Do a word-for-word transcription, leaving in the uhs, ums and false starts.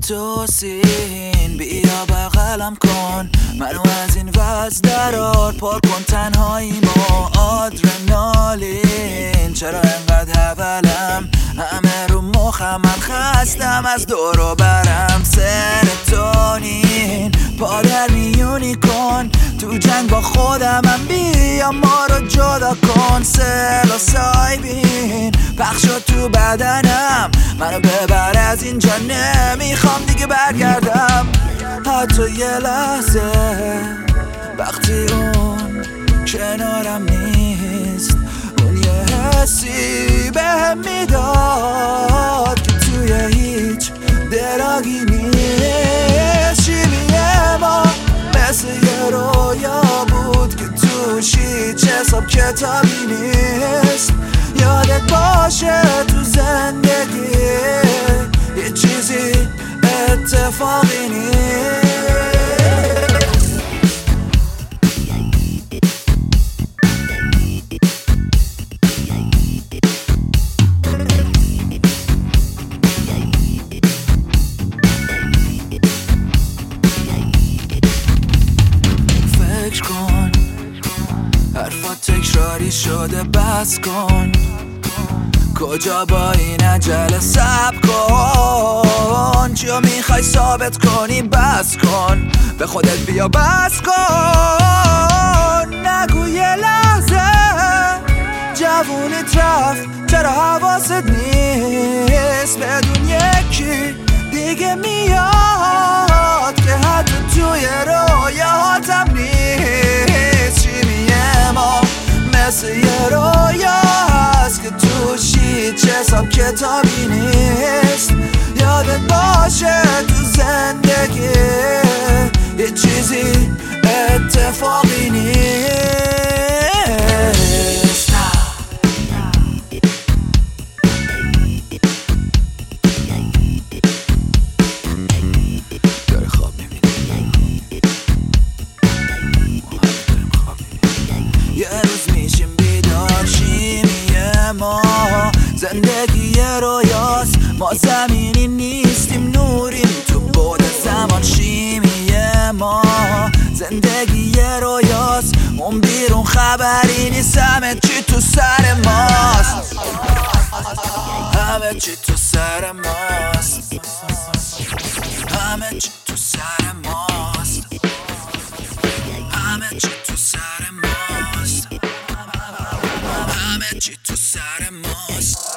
تو سین بیا بغلم کن، منو از این وز درار، پر کن تنهاییمو آدرنالین. چرا انقدر حولم همه رو مخم، من خستم از دور و برم. سرتونین پادر میونی کن، تو جنگ با خودمم بیا ما رو جدا کن. سل و سایبین پخش شد تو بدنم، منو ببر از اینجا، نمیخوام دیگه برگردم. حتی یه لحظه وقتی اون کنارم نیست، اون یه حسی بهم میداد که توی هیچ دراگی نیست. شیمیه ما مثل یه رویا بود که توش هیچ حساب کتابی نیست. یادت باشه تو زندگی یه چیزی اتفاقی نیست. فکر کن حرفات تکراری شده، بس کن. کجا با این عجله صبر کن، چیو میخوای ثابت کنی؟ بس کن به خودت، بیا بس کن. نگو یه لحظه جوونیت رفت، چرا حواست نیست؟ بدون یکی دیگه میاد که حتی توی رویاتم نیست. شیمیه ما مثل یه رویا هست که توش هیچ حساب کتابی نیست. یادت باشه تو زندگی یه چیزی اتفاقی نیست. داره خواب میبینی، یه روز میشیم بیدار. شیمیه ما زندگی رویاست، ما زمینی نیستیم نوریم تو بعد زمان. شیمیه ما زندگی رویاست، اون بیرون خبری نیست. همه چی تو سر ماست، همه چی تو سر ماست، همه چی تو سر ماست، همه چی تو سر ماست، همه چی تو سر ماست.